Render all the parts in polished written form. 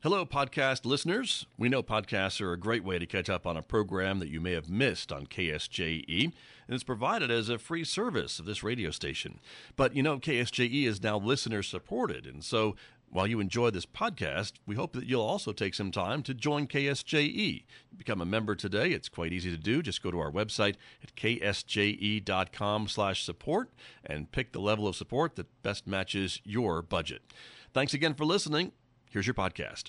Hello, podcast listeners. We know podcasts are a great way to catch up on a program that you may have missed on KSJE, and it's provided as a free service of this radio station. But you know, KSJE is now listener-supported, and so while you enjoy this podcast, we hope that you'll also take some time to join KSJE. Become a member today. It's quite easy to do. Just go to our website at ksje.com/support and pick the level of support that best matches your budget. Thanks again for listening. Here's your podcast.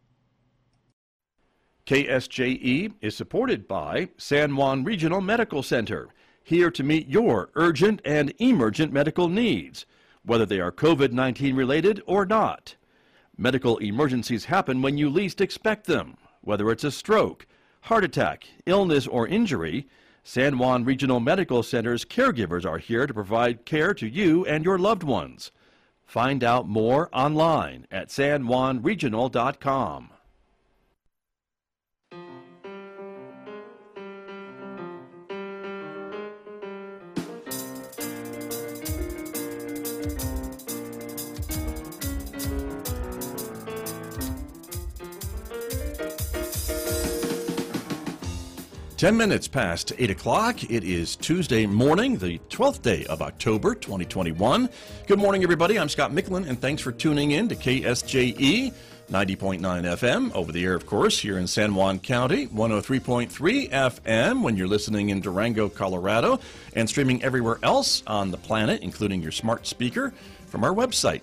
KSJE is supported by San Juan Regional Medical Center, here to meet your urgent and emergent medical needs, whether they are COVID-19 related or not. Medical emergencies happen when you least expect them. Whether it's a stroke, heart attack, illness, or injury, San Juan Regional Medical Center's caregivers are here to provide care to you and your loved ones. Find out more online at sanjuanregional.com. Ten minutes past 8 o'clock. It is Tuesday morning, the 12th day of October, 2021. Good morning, everybody. I'm Scott Micklin, and thanks for tuning in to KSJE 90.9 FM, over the air, of course, here in San Juan County, 103.3 FM when you're listening in Durango, Colorado, and streaming everywhere else on the planet, including your smart speaker, from our website,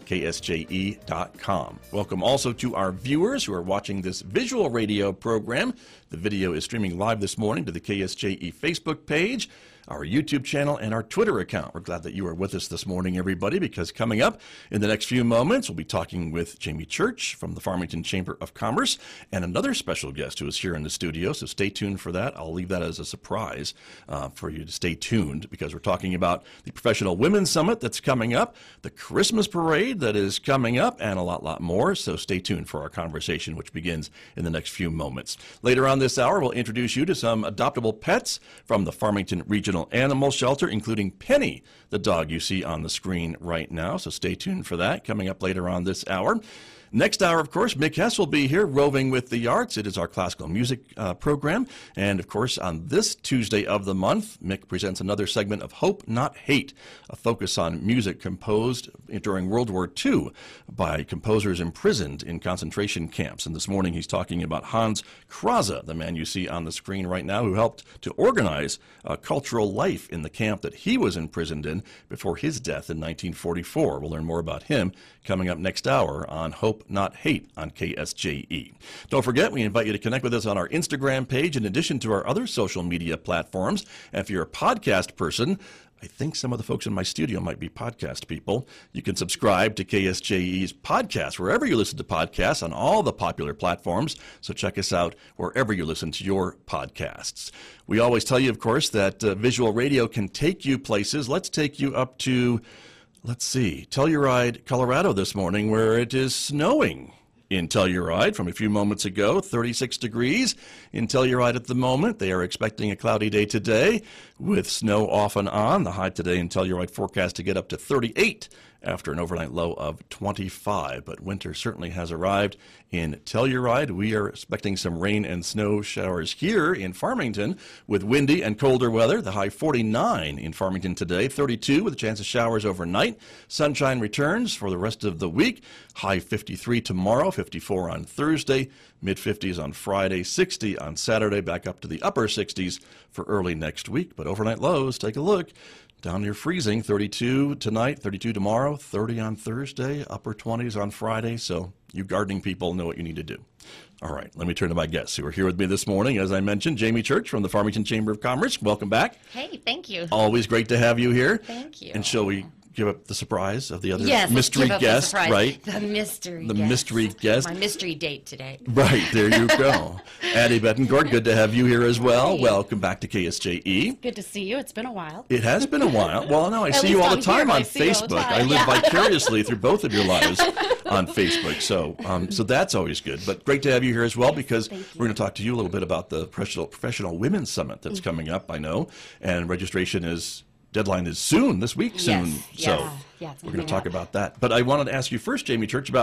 ksje.com. Welcome also to our viewers who are watching this visual radio program. The video is streaming live this morning to the KSJE Facebook page, our YouTube channel, and our Twitter account. We're glad that you are with us this morning, everybody, because coming up in the next few moments, we'll be talking with Jamie Church from the Farmington Chamber of Commerce and another special guest who is here in the studio, so stay tuned for that. I'll leave that as a surprise for you to stay tuned, because we're talking about the Professional Women's Summit that's coming up, the Christmas parade that is coming up, and a lot more, so stay tuned for our conversation, which begins in the next few moments. Later on this hour, we'll introduce you to some adoptable pets from the Farmington Regional Animal Shelter, including Penny, the dog you see on the screen right now. So stay tuned for that coming up later on this hour. Next hour, of course, Mick Hess will be here, Roving with the Arts. It is our classical music program. And, of course, on this Tuesday of the month, Mick presents another segment of Hope Not Hate, a focus on music composed during World War II by composers imprisoned in concentration camps. And this morning he's talking about Hans Krause, the man you see on the screen right now, who helped to organize cultural life in the camp that he was imprisoned in before his death in 1944. We'll learn more about him coming up next hour on Hope Not Hate on KSJE. Don't forget, we invite you to connect with us on our Instagram page in addition to our other social media platforms. And if you're a podcast person, I think some of the folks in my studio might be podcast people. You can subscribe to KSJE's podcast wherever you listen to podcasts on all the popular platforms. So check us out wherever you listen to your podcasts. We always tell you, of course, that visual radio can take you places. Let's take you up to, Telluride, Colorado this morning, where it is snowing. In Telluride from a few moments ago, 36 degrees in Telluride at the moment. They are expecting a cloudy day today with snow off and on. The high today in Telluride forecast to get up to 38 after an overnight low of 25. But winter certainly has arrived in Telluride. We are expecting some rain and snow showers here in Farmington with windy and colder weather. The high 49 in Farmington today, 32 with a chance of showers overnight. Sunshine returns for the rest of the week. High 53 tomorrow, 54 on Thursday, mid-50s on Friday, 60 on Saturday, back up to the upper 60s for early next week. But overnight lows, take a look. Down near freezing, 32 tonight, 32 tomorrow, 30 on Thursday, upper 20s on Friday. So you gardening people know what you need to do. All right, let me turn to my guests who are here with me this morning. As I mentioned, Jamie Church from the Farmington Chamber of Commerce. Welcome back. Hey, thank you. Always great to have you here. Thank you. And shall we give up the surprise of the other yes, mystery guest, right? The mystery the guest. mystery guest. My mystery date today. Right, there you go. Addie Betancourt, good to have you here as well. Hey. Welcome back to KSJE. Good to see you. It's been a while. It has been a while. Well, no, I At see you least all on the time here, on I see you all the Facebook. time. I live Yeah. vicariously through both of your lives on Facebook. So that's always good. But great to have you here as well, because thank you. we're going to talk to you a little bit about the Professional Women's Summit that's coming up, I know. And registration deadline is soon, this week soon. Yes. So Yeah, it's we're going to coming talk up. about that. But I wanted to ask you first, Jamie Church, about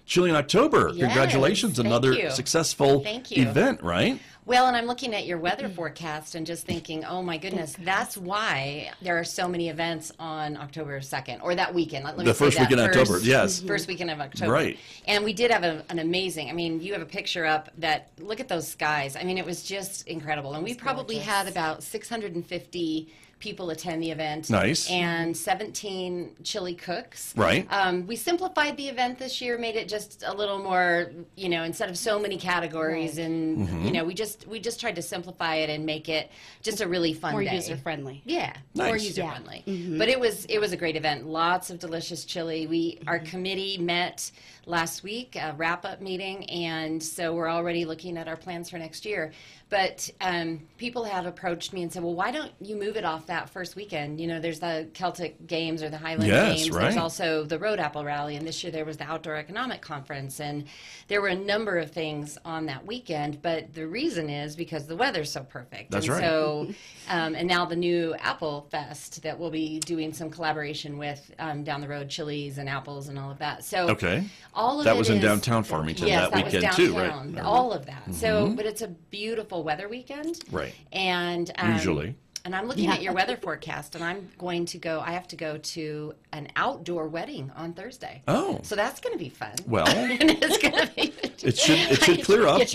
Chili in October. Yes, Congratulations. thank Another you. successful Thank you. event, right? Well, and I'm looking at your weather forecast and just thinking, oh my goodness, that's why there are so many events on October 2nd, or that weekend. Let me The say first that weekend in October, yes. First weekend of October. Right. And we did have an amazing, I mean, you have a picture up that, look at those skies. I mean, it was just incredible. And we probably gorgeous. had about 650 people attend the event. Nice. And 17 chili cooks. Right. We simplified the event this year, made it just a little more, you know, instead of so many categories, and you know, we just tried to simplify it and make it just a really fun More day. user friendly. Yeah, more Nice. user friendly. But it was a great event. Lots of delicious chili. Our committee met last week, a wrap-up meeting, and so we're already looking at our plans for next year. But people have approached me and said, well, why don't you move it off that first weekend? You know, there's the Celtic Games or the Highland Yes, Games. right. There's also the Road Apple Rally, and this year there was the Outdoor Economic Conference. And there were a number of things on that weekend, but the reason is because the weather's so perfect. That's and right. So, and now the new Apple Fest that we'll be doing some collaboration with down the road, chilies and apples and all of that. So Okay. all of That it was in is- downtown Farmington Yes, that weekend was too, downtown, right? all of that. So, but it's a beautiful weather weekend. Right. And Usually. And I'm looking at your weather forecast, and I'm going to go. I have to go to an outdoor wedding on Thursday. Oh. So that's going to be fun. Well, And it's going to be. it should clear up.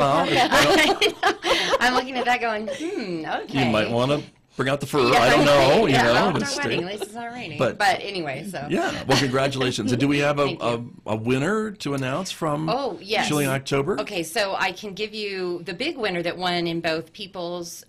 I'm looking at that, going, okay. You might want to bring out the fur. Yeah, I don't know. You yeah, know. outdoor just wedding. stay- At least it's not raining. But- But anyway, so. Yeah. Well, congratulations. And do we have Thank a winner to announce from Oh, yes. Chili in October? Okay, so I can give you the big winner that won in both People's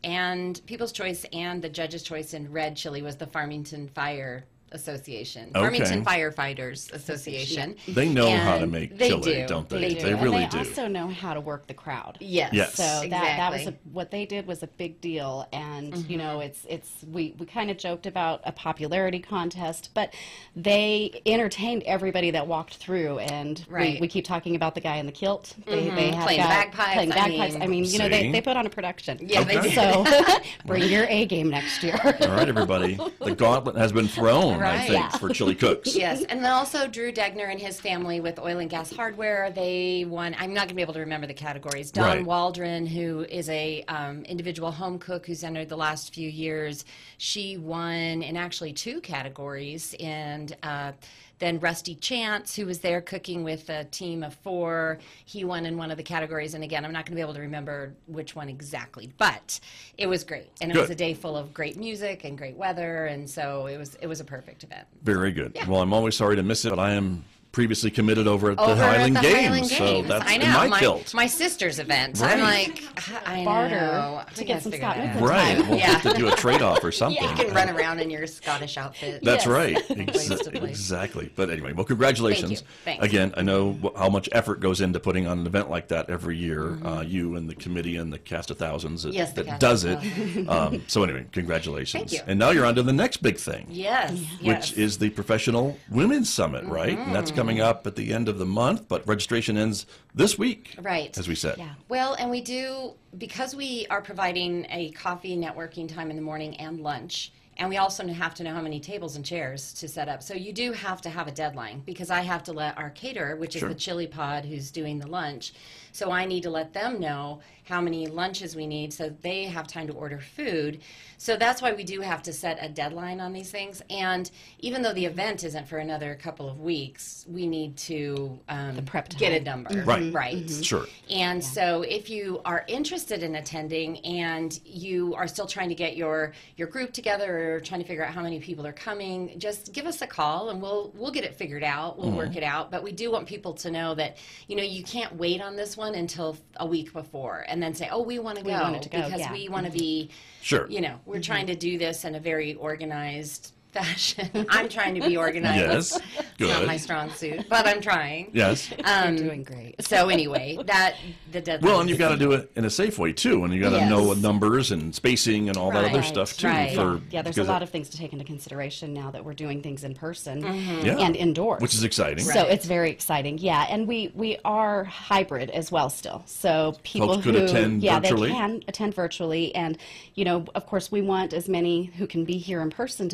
Choice and the Judge's Choice in Red Chili was the Farmington Fire Association. Okay. Farmington Firefighters Association. They know how to And make they chili, do. don't they? They They do. really and they do. also know how to work the crowd. Yes. Yes. So that was Exactly. what they did was a big deal, and you know it's we kind of joked about a popularity contest, but they entertained everybody that walked through, and Right. we keep talking about the guy in the kilt. They have Playing the bagpipes, playing the I bagpipes. mean- I mean, you know, See? they put on a production. Yeah, they Okay. do. So bring your A game next year. All right, everybody. The gauntlet has been thrown, I Right. think, Yeah. for chili cooks. Yes, and then also Drew Degner and his family with Oil and Gas Hardware. They won. I'm not going to be able to remember the categories. Dawn Right. Waldron, who is a individual home cook who's entered the last few years, she won in actually 2 categories. And then Rusty Chance, who was there cooking with a team of 4, he won in one of the categories. And again, I'm not going to be able to remember which one exactly, but it was great, and it was Good. a day full of great music and great weather, and so it was a perfect event. Very good. Well, I'm always sorry to miss it, but I am previously committed over at the Over Highland at the Games, Highland so Games. that's I know, in my kilt. my sister's event. Right. I'm like, I Barter know. to We get gotta some figure Scott that out. Micklin Right. time. We'll Yeah. have to do a trade-off or something. You can run around in your Scottish outfit. That's Yes. right. Place to place. Exactly. But anyway, well, congratulations. Thanks. Again, I know how much effort goes into putting on an event like that every year. You and the committee and the cast of thousands that, Yes, the that cast does of it. So anyway, congratulations. Thank you. And now you're on to the next big thing, Yes. which is the Professional Women's Summit, right? And that's coming up at the end of the month, but registration ends this week, Right. as we said. Yeah. Well, and we do, because we are providing a coffee networking time in the morning and lunch, and we also have to know how many tables and chairs to set up. So you do have to have a deadline, because I have to let our caterer, which Sure. is the Chili Pod who's doing the lunch, so I need to let them know how many lunches we need so they have time to order food. So that's why we do have to set a deadline on these things. And even though the event isn't for another couple of weeks, we need to prep get a time. number. Right. Right. Sure. And so if you are interested in attending and you are still trying to get your group together or trying to figure out how many people are coming, just give us a call and we'll get it figured out. We'll work it out. But we do want people to know that, you know, you can't wait on this one until a week before and then say, oh, we want to go. want it to go, because yeah. we want to be, Sure. you know, we're trying to do this in a very organized fashion. I'm trying to be organized. Yes. It's not Good. my strong suit, but I'm trying. Yes. You're doing great. So anyway, the deadline. Well, and you've got to do it in a safe way too, and you got to Yes. know numbers and spacing and all that other Right, stuff too. right. Yeah, there's a because lot of things to take into consideration now that we're doing things in person Yeah. and indoors. which is exciting. So it's very exciting, yeah. And we are hybrid as well still. So people Folks could who attend virtually? they can attend virtually, and you know, of course, we want as many who can be here in person to be here in person.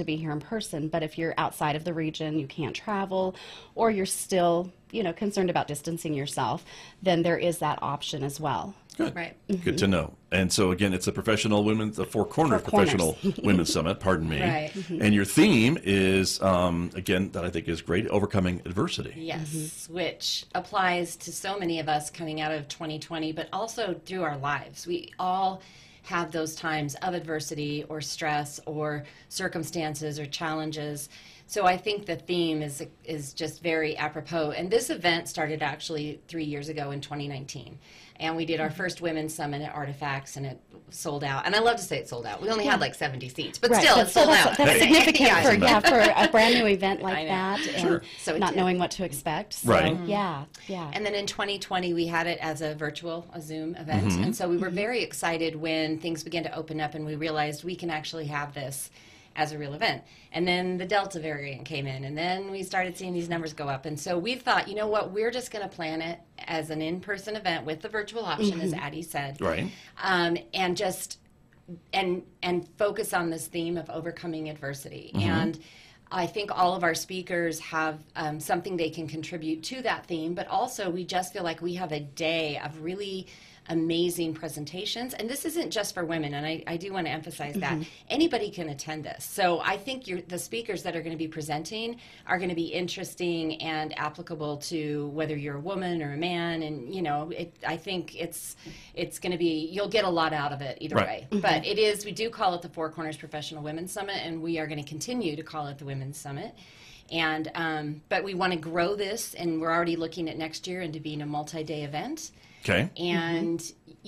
person. But if you're outside of the region, you can't travel, or you're still, concerned about distancing yourself, then there is that option as well. Good. Right. Good to know. And so again, it's the the Four Corners Professional Women's Summit, pardon me. Right. And your theme is, again, that I think is great, overcoming adversity. Yes, which applies to so many of us coming out of 2020, but also through our lives. We all have those times of adversity or stress or circumstances or challenges. So I think the theme is just very apropos. And this event started actually 3 years ago in 2019. And we did our first Women's Summit at Artifacts, and it sold out. And I love to say it sold out. We only had like 70 seats, but still, it sold out. That's significant for a brand new event like that, Sure. and So not knowing what to expect. So, Right. Yeah. And then in 2020, we had it as a Zoom event. And so we were very excited when things began to open up and we realized we can actually have this as a real event. And then the Delta variant came in, and then we started seeing these numbers go up. And so we thought, you know what, we're just going to plan it as an in-person event with the virtual option, as Addie said. Right. And just and focus on this theme of overcoming adversity. And I think all of our speakers have something they can contribute to that theme, but also we just feel like we have a day of really amazing presentations. And this isn't just for women, and I do want to emphasize that. Anybody can attend this. So I think the speakers that are going to be presenting are going to be interesting and applicable to whether you're a woman or a man. And, I think it's going to be, you'll get a lot out of it either way. But we do call it the Four Corners Professional Women's Summit, and we are going to continue to call it the Women's Summit. And but we want to grow this, and we're already looking at next year into being a multi-day event. Okay. And,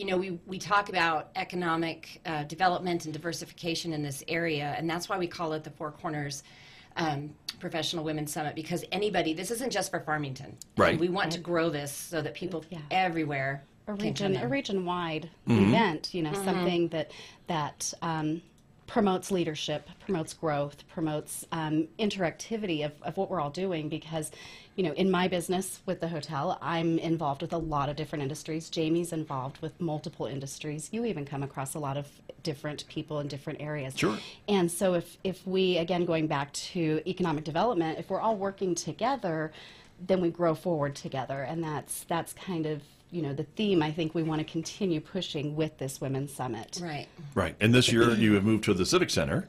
we talk about economic development and diversification in this area, and that's why we call it the Four Corners Professional Women's Summit, because this isn't just for Farmington. Right. And we want to grow this so that people everywhere can come in. A region-wide event, something that promotes leadership, promotes growth, promotes interactivity of what we're all doing, because in my business with the hotel, I'm involved with a lot of different industries. Jamie's involved with multiple industries. You even come across a lot of different people in different areas. Sure. And so if we, again, going back to economic development, if we're all working together, then we grow forward together. And that's kind of the theme I think we want to continue pushing with this Women's Summit. Right. Right. And this year you have moved to the Civic Center.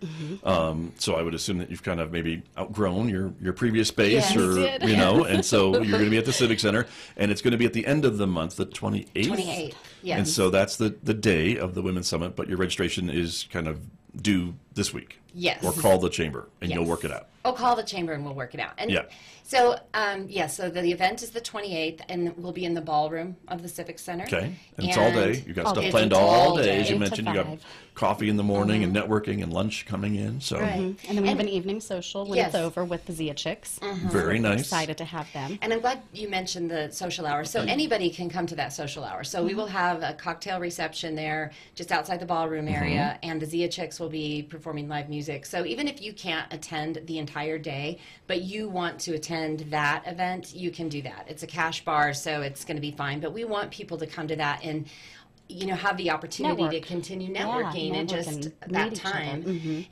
So I would assume that you've kind of maybe outgrown your previous space, Yes, or, we did. and so you're going to be at the Civic Center, and it's going to be at the end of the month, the 28th. 28th, yes. And so that's the day of the Women's Summit, but your registration is kind of due this week. Yes. Or call the chamber and you'll Yes. work it out. Oh, call the chamber and we'll work it out. And Yeah. so, so the event is the 28th, and we'll be in the ballroom of the Civic Center. Okay. And it's all day. You got all stuff day. planned It's all all day. day. As you 8 to mentioned, you got 5. coffee in the morning and networking and lunch coming in. So Right. And then we have an evening social when Yes. it's over with the Zia Chicks. very nice. Excited to have them. And I'm glad you mentioned the social hour. So anybody can come to that social hour. So we will have a cocktail reception there just outside the ballroom area, and the Zia Chicks will be performing live music. So even if you can't attend the entire day, but you want to attend that event, you can do that. It's a cash bar, so it's going to be fine. But we want people to come to that and have the opportunity Network. to continue networking and network just and that meet each other. time.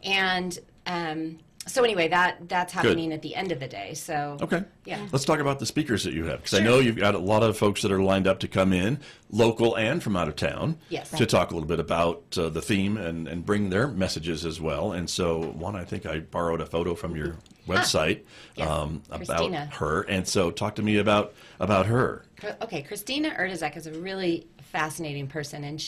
And so anyway, that's happening at the end of the day. So Okay. Yeah. Let's talk about the speakers that you have, because I know you've got a lot of folks that are lined up to come in, local and from out of town, Yes. to talk a little bit about the theme and bring their messages as well. And so, I think I borrowed a photo from your website Yes. about Christina. her. And so, talk to me about her. Okay, Christina Erdezek is a really fascinating person, and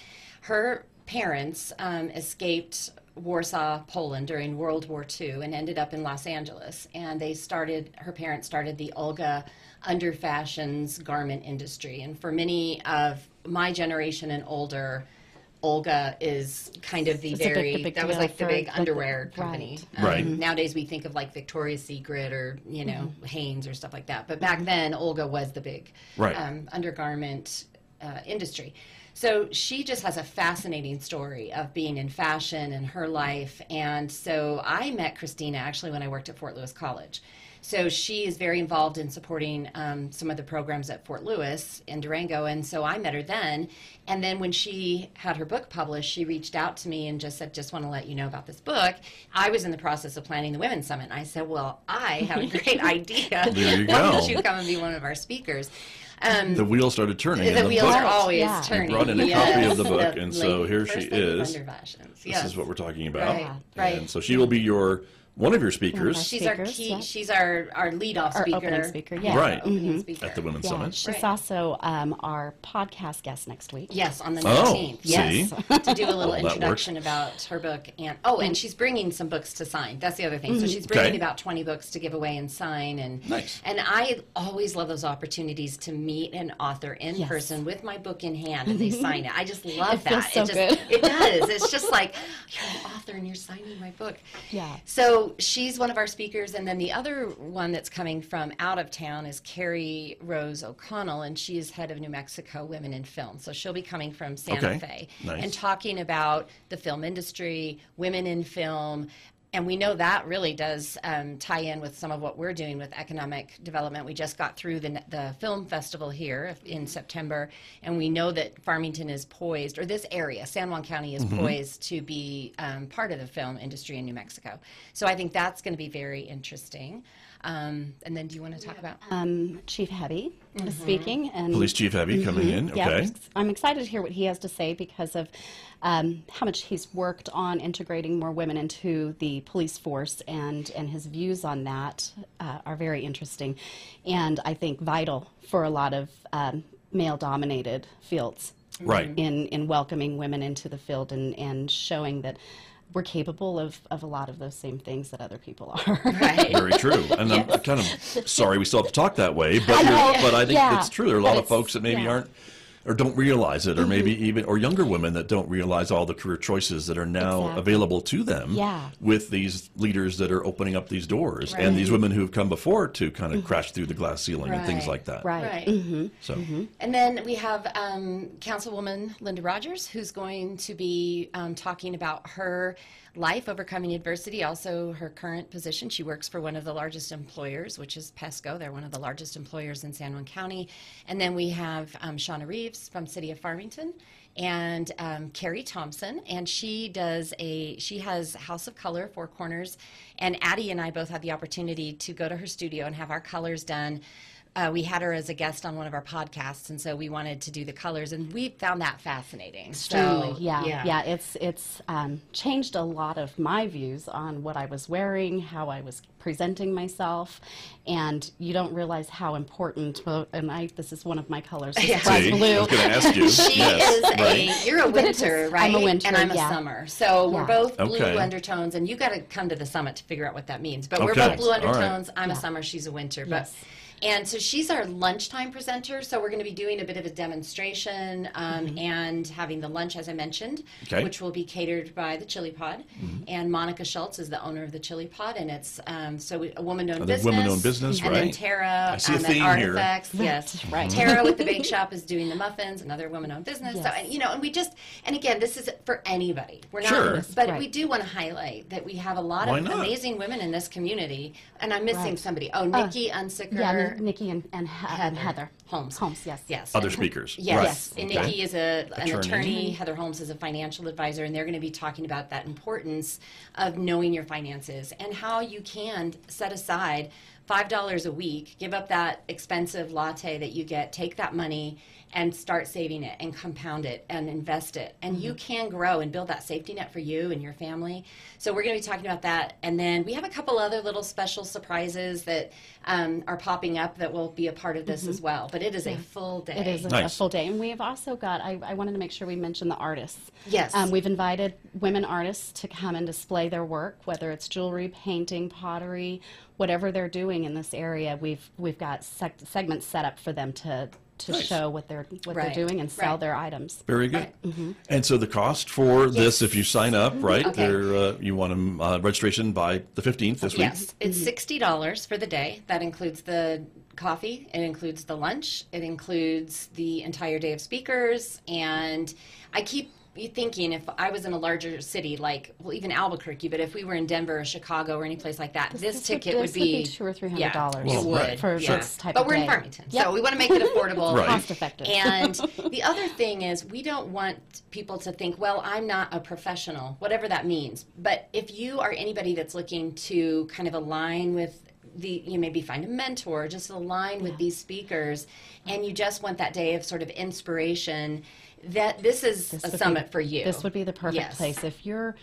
her parents escaped Warsaw, Poland during World War II and ended up in Los Angeles. And her parents started the Olga Under Fashions garment industry. And for many of my generation and older, Olga is kind of the It's a big- very, the big that was deal like the for, big like, underwear right. company. Right. Nowadays we think of like Victoria's Secret or, Hanes or stuff like that. But back then, Olga was the big Right. undergarment industry. So she just has a fascinating story of being in fashion and her life. And so I met Christina actually when I worked at Fort Lewis College. So she is very involved in supporting some of the programs at Fort Lewis in Durango. And so I met her then. And then when she had her book published, she reached out to me and just said, just want to let you know about this book. I was in the process of planning the Women's Summit. And I said, well, I have a great idea. There you Why go. don't you come and be one of our speakers? The wheels started turning. The in wheels book. are always Yeah. turning. You brought in a copy of the book, and so here she First Lady is. Thunder Fashions. This Yes. is what we're talking about. Right, right. And so she will be one of your speakers She's our Speakers, key. yeah. She's our lead-off Our speaker. opening speaker, yeah. Right. Opening speaker. at the Women's Yeah, Summit. she's Right. also our podcast guest next week. Yes, on the Oh, 19th. see? Yes, to do a little Well, that introduction about her book, and she's bringing some books to sign. That's the other thing. So she's bringing Okay. about 20 books to give away and sign, and Nice. And I always love those opportunities to meet an author in Yes. person with my book in hand, and they sign it. I just love It feels that. so it just good. it does. It's just like you're an author and you're signing my book. Yeah. So she's one of our speakers, and then the other one that's coming from out of town is Carrie Rose O'Connell, and she is head of New Mexico Women in Film. So she'll be coming from Santa Okay. Fe Nice. and talking about the film industry, women in film. And we know that really does tie in with some of what we're doing with economic development. We just got through the film festival here in September, and we know that Farmington is poised, or this area, San Juan County, is poised to be part of the film industry in New Mexico. So I think that's going to be very interesting. And then do you want to talk about? Chief Heavy is speaking, and Police Chief Heavy coming in. yeah, Okay. I'm excited to hear what he has to say because of how much he's worked on integrating more women into the police force, and his views on that are very interesting, and I think vital for a lot of male-dominated fields. Right. In welcoming women into the field and showing that we're capable of a lot of those same things that other people are. Right. Very true. And I'm kind of sorry we still have to talk that way, but but I think Yeah. it's true. There are a lot But of folks that maybe yeah. aren't or don't realize it, or maybe even or younger women that don't realize all the career choices that are now Exactly. available to them Yeah. with these leaders that are opening up these doors and these women who've come before to kind of crash through the glass ceiling and things Right. like that. Right. Right. So And then we have Councilwoman Linda Rogers, who's going to be talking about her life overcoming adversity, also her current position. She works for one of the largest employers, which is Pesco. They're one of the largest employers in San Juan County. And then we have Shauna Reeves from City of Farmington, and Carrie Thompson, and she has House of Color, Four Corners, and Addie and I both had the opportunity to go to her studio and have our colors done. We had her as a guest on one of our podcasts, and so we wanted to do the colors, and we found that fascinating. Extremely, So, yeah. It's changed a lot of my views on what I was wearing, how I was presenting myself, and you don't realize how important. Well, and this is one of my colors, this Yeah. bright see, I blue. was going to ask you. She yes, is right. you're a But it is- winter, right? I'm a winter, and I'm a yeah. summer. So we're Yeah. both blue Okay. undertones, and you got to come to the summit to figure out what that means. But we're Okay. both blue All right. undertones. I'm a Yeah. summer, she's a winter. Yes. And so she's our lunchtime presenter. So we're going to be doing a bit of a demonstration and having the lunch, as I mentioned, Okay. which will be catered by the Chili Pod. And Monica Schultz is the owner of the Chili Pod, and it's a woman-owned The business. woman-owned business, and then right. Tara I see a at theme here. Artifacts. Yes, Right. Tara with the Bake Shop is doing the muffins, another woman-owned business. So, Yes. and again, this is for anybody. We're not, Sure. but Right. we do want to highlight that we have a lot Why of not? amazing women in this community. And I'm missing Right. somebody. Oh, Nikki Unsicker. Yeah, Nikki and Heather Holmes. yes. Yes. Other speakers. Yes. Right. Yes. And Okay. Nikki is an Attorney. attorney. Heather Holmes is a financial advisor, and they're going to be talking about that importance of knowing your finances and how you can set aside $5 a week, give up that expensive latte that you get, take that money and start saving it and compound it and invest it. And you can grow and build that safety net for you and your family. So we're going to be talking about that. And then we have a couple other little special surprises that are popping up that will be a part of this as well. But it is a full day. It is a Nice. full day. And we have also got, I wanted to make sure we mention the artists. Yes. We've invited women artists to come and display their work, whether it's jewelry, painting, pottery, whatever they're doing in this area. We've got segments set up for them to Nice. show what they're Right. doing and sell Right. their items. Very good. And so the cost for this, if you sign up, right, Okay. there you want registration by the 15th this week. Yes, it's $60 for the day. That includes the coffee, it includes the lunch, it includes the entire day of speakers, and I keep you thinking if I was in a larger city, like, well, even Albuquerque, but if we were in Denver or Chicago or any place like that, this ticket would be $200 or $300 it would for yeah. this type but of we're day. in Farmington, so we want to make it affordable, Right. Cost effective. And the other thing is, we don't want people to think, well, I'm not a professional, whatever that means. But if you are anybody that's looking to kind of align with you maybe find a mentor, just align with these speakers, and you just want that day of sort of inspiration, that this is a summit for you. This would be the perfect place. If you're,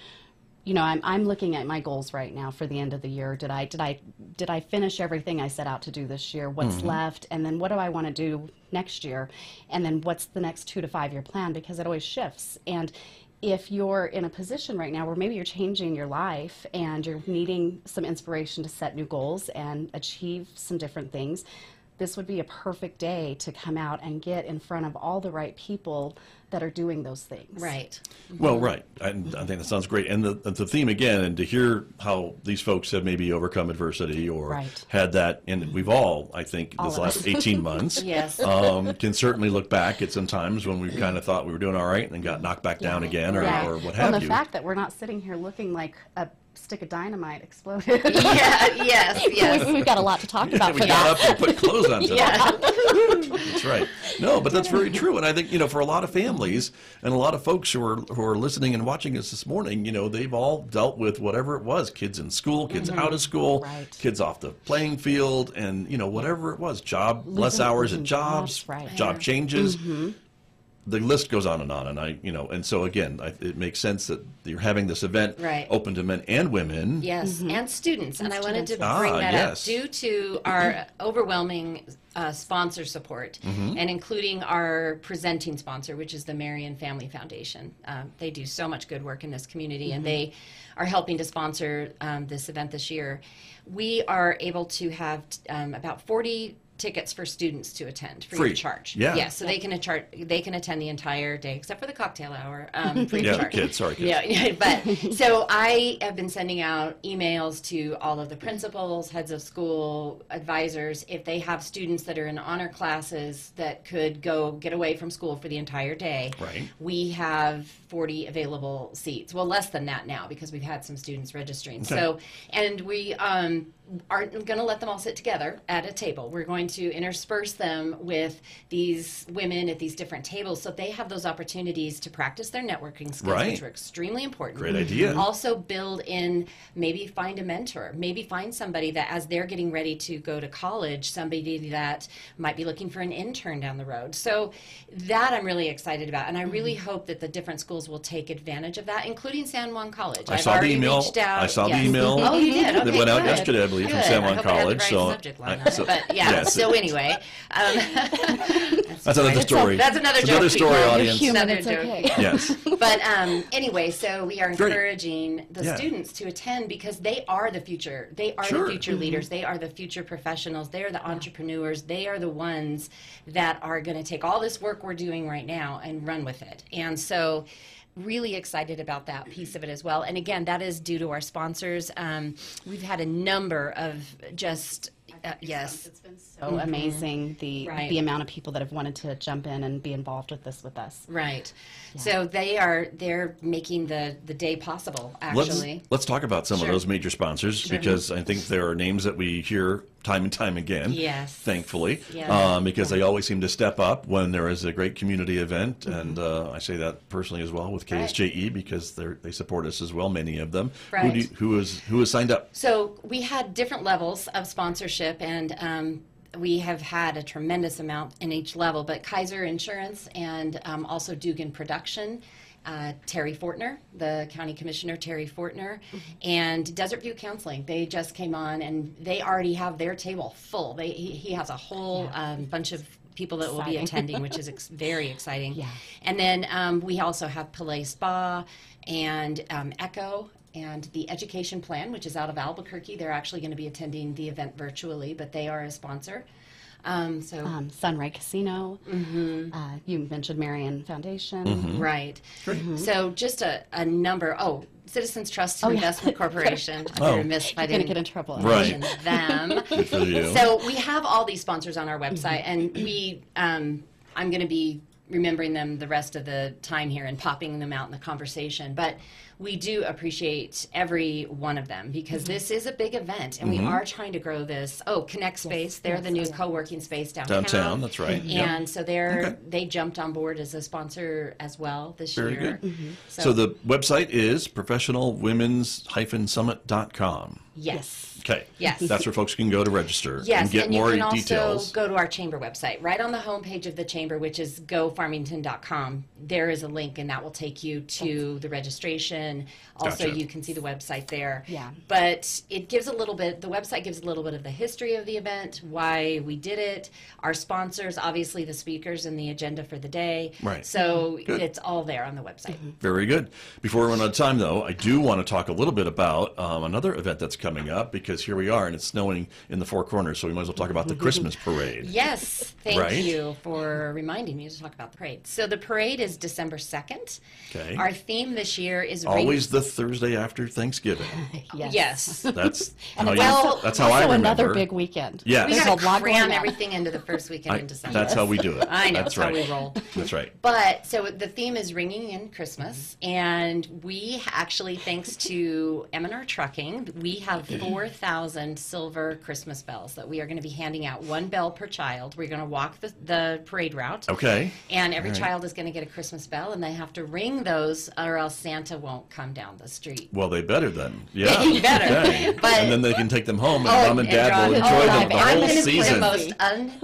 I'm looking at my goals right now for the end of the year. Did I finish everything I set out to do this year? What's left? And then what do I want to do next year? And then what's the next 2 to 5 year plan? Because it always shifts. And if you're in a position right now where maybe you're changing your life and you're needing some inspiration to set new goals and achieve some different things, this would be a perfect day to come out and get in front of all the right people that are doing those things. Right. Well, right. I think that sounds great. And the theme again, and to hear how these folks have maybe overcome adversity or had that, and we've all, I think, this last 18 months, Yes. Can certainly look back at some times when we kind of thought we were doing all right and then got knocked back down again or what have you. And the you. fact that we're not sitting here looking like a stick of dynamite exploded. Yes. We've got a lot to talk about we for got that. up and put clothes on today. Yeah. That's right. No, but that's very true. And I think, for a lot of families and a lot of folks who are listening and watching us this morning, they've all dealt with whatever it was, kids in school, kids out of school, kids off the playing field, and, whatever it was, less hours at jobs, job changes. The list goes on, and and so again, it makes sense that you're having this event open to men and women. Yes, and students. And I wanted to bring that up due to our overwhelming sponsor support, and including our presenting sponsor, which is the Marion Family Foundation. They do so much good work in this community, and they are helping to sponsor this event this year. We are able to have about 40 tickets for students to attend free of charge. So they can attend the entire day except for the cocktail hour free of charge. Kids. But so I have been sending out emails to all of the principals, heads of school, advisors, if they have students that are in honor classes that could go get away from school for the entire day. We have 40 available seats. Well, less than that now because we've had some students registering. So, and we aren't going to let them all sit together at a table. We're going to intersperse them with these women at these different tables so they have those opportunities to practice their networking skills, which are extremely important. Great idea. Also build in, maybe find a mentor, maybe find somebody that as they're getting ready to go to college, somebody that might be looking for an intern down the road. So that I'm really excited about, and I really hope that the different schools will take advantage of that, including San Juan College. I saw the email. I saw the email. Oh, you did? Okay, that went out good. yesterday, I believe, from Good. San Juan I hope College. I had the right subject line on it. But so anyway, that's another story. That's another joke. Another story, people. audience. Another It's joke. okay. Yes. But anyway, so we are encouraging the students to attend because they are the future. They are the future leaders. They are the future professionals. They are the entrepreneurs. They are the ones that are going to take all this work we're doing right now and run with it. And so really excited about that piece of it as well. And again, that is due to our sponsors. We've had a number of just It's been so amazing the amount of people that have wanted to jump in and be involved with this with us. So they're making the day possible, actually. Let's talk about some of those major sponsors because I think there are names that we hear time and time again. Thankfully, because they always seem to step up when there is a great community event, and I say that personally as well with KSJE because they support us as well. Many of them. Who is signed up? So we had different levels of sponsorship, and we have had a tremendous amount in each level, but Kaiser Insurance and also Dugan Production, Terry Fortner, the County Commissioner Terry Fortner, and Desert View Counseling. They just came on, and they already have their table full. He has a whole bunch of people that will be attending, which is very exciting. And then we also have Palais Spa and Echo. And the Education Plan, which is out of Albuquerque, they're actually going to be attending the event virtually, but they are a sponsor. Sunray Casino. You mentioned Marion Foundation. So just a number. Citizens Trust and Investment Corporation. I'm going to miss if I didn't get in trouble. mention them. Good for you. So we have all these sponsors on our website, and we I'm going to be remembering them the rest of the time here and popping them out in the conversation. But we do appreciate every one of them because this is a big event, and we are trying to grow this. Oh, Connect Space, they're the new co-working space downtown. Downtown, that's right. And so they jumped on board as a sponsor as well this Very year. good. So the website is professionalwomens-summit.com. Yes. Okay. Yes. That's where folks can go to register Yes, and get you more can also details. go to our chamber website. Right on the homepage of the chamber, which is gofarmington.com, there is a link, and that will take you to the registration. Also, Gotcha. you can see the website there. Yeah. But it gives a little bit, the website gives a little bit of the history of the event, why we did it, our sponsors, obviously the speakers, and the agenda for the day. Right. So Good. it's all there on the website. Very good. Before we run out of time, though, I do want to talk a little bit about another event that's coming up, because here we are, and it's snowing in the Four Corners, so we might as well talk about the Christmas parade. Yes, thank Right? you for reminding me to talk about the parade. So the parade is December 2nd. Okay. Our theme this year is Always the Thursday after Thanksgiving. Yes. That's And how it's you, also, that's how I also remember. another big weekend. Yes. We There's got to a lot cram going on. everything into the first weekend in December. That's how we do it. I know, That's that's right. how we roll. That's right. But so the theme is ringing in Christmas, and we actually, thanks to M&R Trucking, we have 4,000 silver Christmas bells that we are going to be handing out, one bell per child. We're going to walk the parade route. Okay. And every All right. child is going to get a Christmas bell, and they have to ring those, or else Santa won't come down the street. Well, they better then. Yeah. They better. Okay. But- and then they can take them home, and Oh, Mom and Dad will drive- enjoy them drive the it. I'm whole going to be the season. most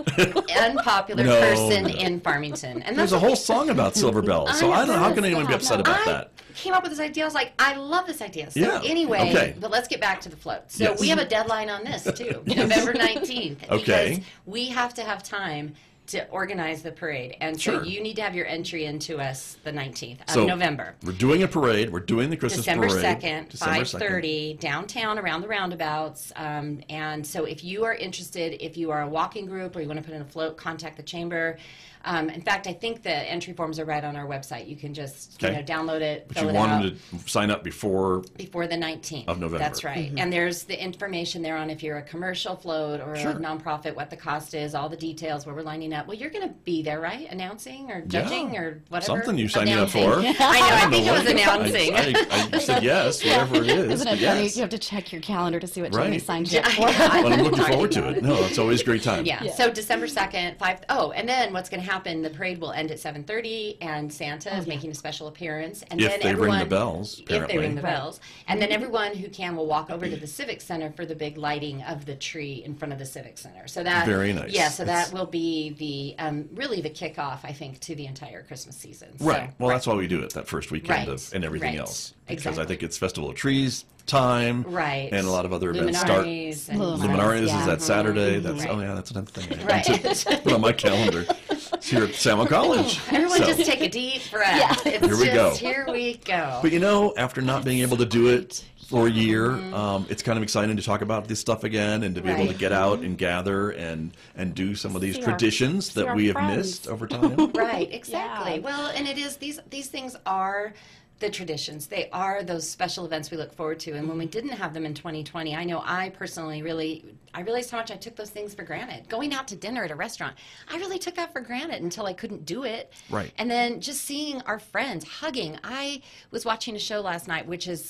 unpopular No, person no. in Farmington. And There's a whole song about silver bells, so I don't know how can anyone be upset about I that. came up with this idea. I was like, I love this idea. So Yeah, anyway, okay. but let's get back to the float. So Yes. we have a deadline on this too, November 19th. Okay. Because we have to have time to organize the parade. And so Sure. you need to have your entry into us the 19th of So November. We're doing a parade. We're doing the Christmas December parade. 2nd, December 5:30, downtown around the roundabouts. And so if you are interested, if you are a walking group or you want to put in a float, contact the chamber. In fact, I think the entry forms are right on our website. You can just Okay. download it, But fill you it want out. them to sign up before. Before the 19th Of November. That's right. And there's the information there on if you're a commercial float or Sure. a nonprofit, what the cost is, all the details, where we're lining up. Well, you're going to be there, right? Announcing or judging Yeah. or whatever. Something you signed me up Announcing. for. I know. I don't think know it was what- announcing. I said yes, whatever it is. Isn't it but funny? yes. You have to check your calendar to see what Right. Jamie signed you up I- for. Well, I'm looking forward to it. No, it's always a great time. Yeah. So December 2nd, and then what's going to happen? The parade will end at 7:30, and Santa is making a special appearance. And If then they ring everyone, the bells, If they apparently. ring the bells, and then everyone who can will walk over to the Civic Center for the big lighting of the tree in front of the Civic Center. So that Very nice. Yeah. So It's- that will be the really the kickoff, I think, to the entire Christmas season. Right. So, Well, that's why we do it that first weekend Right. and everything Right. else. Because Exactly. I think it's Festival of Trees time. Right. And a lot of other events start. Luminaries and- Luminaries. Luminaries is Yeah. that Saturday. That's Right. oh yeah, that's another thing. I Right. need to put on my calendar. It's here at Salmon College. Everyone So- just take a deep breath. It's Here we go. Here we go. But you know, after not being able to do it for a year, it's kind of exciting to talk about this stuff again and to be able to Right. get out and gather and do some of these See our- traditions see that our we have friends. missed over time. Right, exactly. Yeah. Well, and it is these things are the traditions. They are those special events we look forward to. And when we didn't have them in 2020, I know I personally I realized how much I took those things for granted. Going out to dinner at a restaurant, I really took that for granted until I couldn't do it. Right. And then just seeing our friends hugging. I was watching a show last night, which is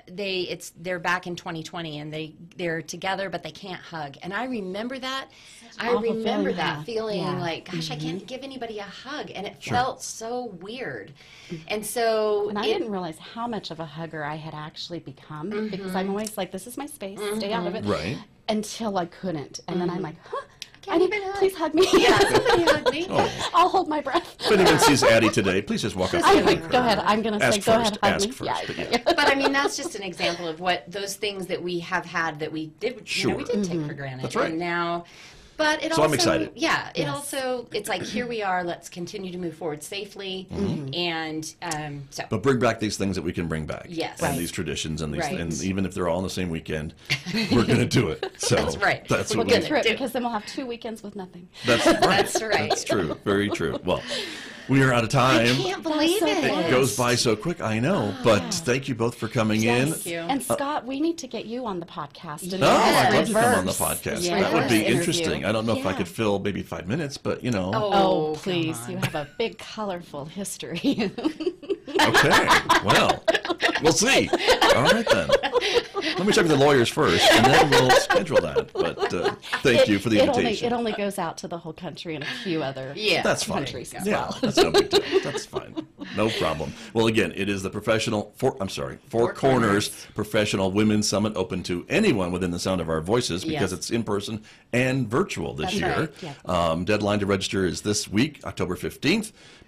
they're back in 2020 and they're together but they can't hug. And I remember that. I awful remember feeling, that huh? feeling Yeah. like, gosh, I can't give anybody a hug, and it felt so weird. And so And I didn't realize how much of a hugger I had actually become because I'm always like, this is my space, stay out of it. Right. Until I couldn't. And then I'm like, Can't I even hug. please hug me. Yeah, somebody hug me. Oh. I'll hold my breath. If anyone sees Addie today, please just walk up I, and hug her. go ahead. I'm going to Ask say, go first, ahead, hug ask me. first, but yeah. But I mean, that's just an example of what those things that we have had that we did, Sure. we did take for granted. That's right. And now, but it So also, I'm excited. Yeah, it also, it's like, here we are, let's continue to move forward safely. And so, But bring back these things that we can bring back. Yes. And Right. these traditions and these, Right. and even if they're all on the same weekend, we're going to do it. So That's right. That's We'll what get we. Through it do. because then we'll have 2 weekends with nothing. That's right. That's right. That's true. Very true. Well, We are out of time. I can't believe so it. fast. It goes by so quick, I know. But thank you both for coming in. Thank you. And Scott, we need to get you on the podcast. And Oh, have I'd love to come on the reverse- podcast. Yeah, That would be reverse interesting. interview. I don't know if I Yeah. could fill maybe 5 minutes, but Oh, come please. on. You have a big, colorful history. Okay. Well, we'll see. All right then. Let me check with the lawyers first, and then we'll schedule that. But thank you for the invitation. It only goes out to the whole country and a few other That's fine. countries as Yeah, well. that's no big deal. That's fine. No problem. Well, again, it is the Four Corners Professional Women's Summit, open to anyone within the sound of our voices because Yes. it's in person and virtual this That's year. right, yeah. Deadline to register is this week, October 15th.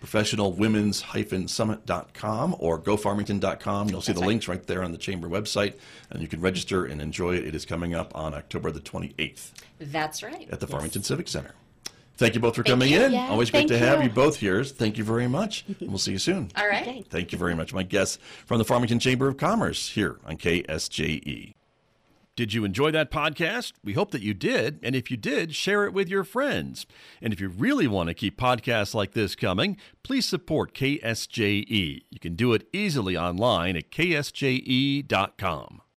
Professionalwomen's-summit.com or gofarmington.com. You'll see the links right there on the Chamber website, and you can register and enjoy it. It is coming up on October the 28th That's right. at the Farmington Civic Center. Thank you both for coming you. in. Yeah, Always great thank to have you. you both here. Thank you very much. And we'll see you soon. All right. Okay. Thank you very much. My guests from the Farmington Chamber of Commerce here on KSJE. Did you enjoy that podcast? We hope that you did. And if you did, share it with your friends. And if you really want to keep podcasts like this coming, please support KSJE. You can do it easily online at ksje.com.